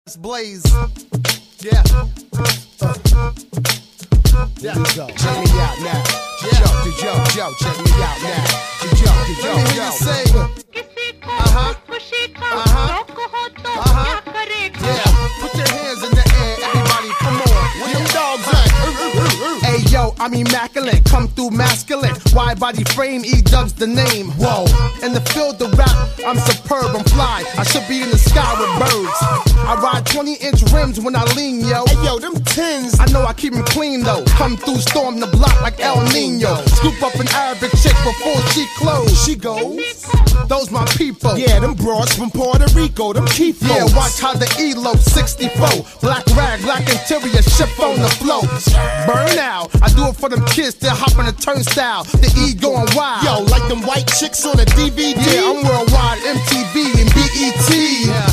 Blaze. Yeah. Here we go. Check me out now. Yo, check me out now. Yo. Say. Yeah. Put your hands in the air, everybody. Come on. Where them dogs at? Hey yo, I'm immaculate. Come through masculine. Wide body frame, E-Dub's the name. Whoa. In the field of rap, I'm superb, I'm fly. I should be in the sky with birds. I ride 20-inch rims when I lean, yo. Hey yo, them tins. I know I keep them clean though. Come through, storm the block like El Nino. Scoop up an Arabic chick before she close. She goes. Those my people. Yeah, them broads from Puerto Rico, them keep Yeah, watch how the ELO 64. Black rag, black interior, ship on the flow. Burn out. I do it for them kids that hop on the turnstile. The E going wild. Yo, like them white chicks on a DVD. Yeah, I'm worldwide, MTV and BET. Yeah.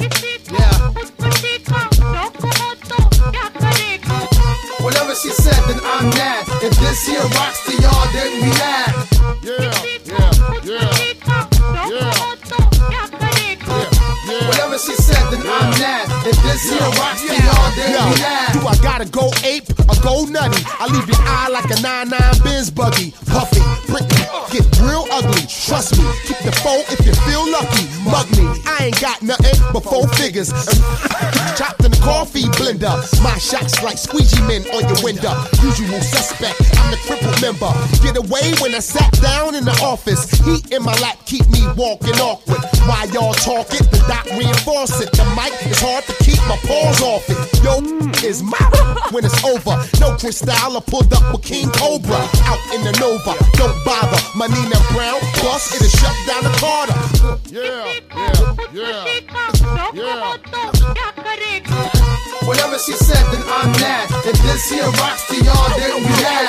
Whatever she said, then I'm mad. If this here rocks to y'all, then we mad. Whatever she said, then I'm mad. If this here rocks to y'all, then we mad. Do I gotta go ape or go nutty? I leave your eye like a 99 Benz buggy. Puffy, Britney, get real ugly. Trust me, keep the foe if you feel lucky. Mug me, I ain't got nothing but 4 figures. Chopped in the coffee blender. My shots like squeegee men on your window. Usual suspect, I'm the crippled member. Get away when I sat down in the office. Heat in my lap keep me walking awkward. While y'all talk it, the doc reinforce it. The mic is hard to keep my paws off it. Yo, is my when it's over. No Cristal, I pulled up with King Cobra. Out in the Nova, don't bother. My Nina Brown, plus it'll shut down the Carter. Whatever she said, then I'm mad. If this here rocks to y'all, then we mad.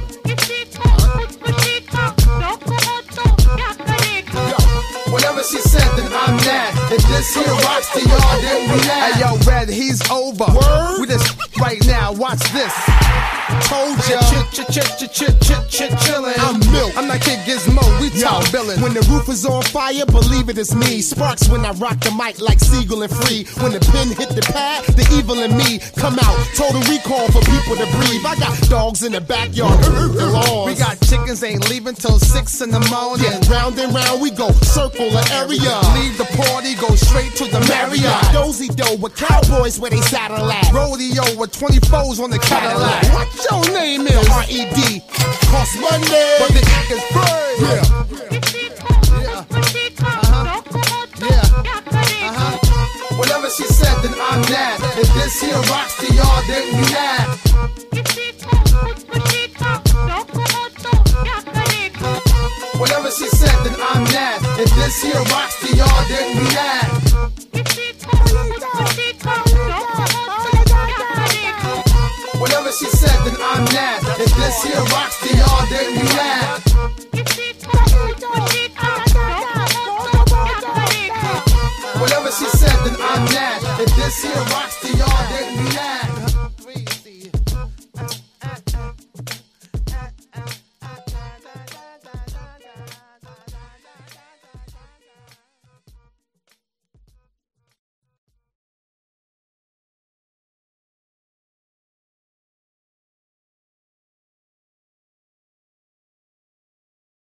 Whatever she said, then I'm mad. If this here rocks to y'all, then we mad. Hey yo, Red, he's over. Word? We just right now, watch this. Told ya. Chillin'. I'm Milk. I'm not Kid Gizmo, we top billin'. When the roof is on fire, believe it is me. Sparks when I rock the mic like Siegel and Free. When the pen hit the pad, the evil in me come out. Total recall for people to breathe. I got dogs in the backyard. We got chickens ain't leaving till 6 in the morning. Yeah, round and round we go, circle the area. Leave the party, go straight to the Marriott. Dozy dough with cowboys where they saddle at. Rodeo with 24s on the Cadillac. What your name is? R.E.D. Cost money, but the is free. Whatever she said, then I'm mad. If this here rocks to y'all, then we mad. Whatever she said, then I'm mad. If this here rocks to y'all, then we mad. Whatever she said, then I'm mad. If this here rocks to y'all, then we mad. Whatever she said, then I'm mad. If this here rocks to y'all, then we mad.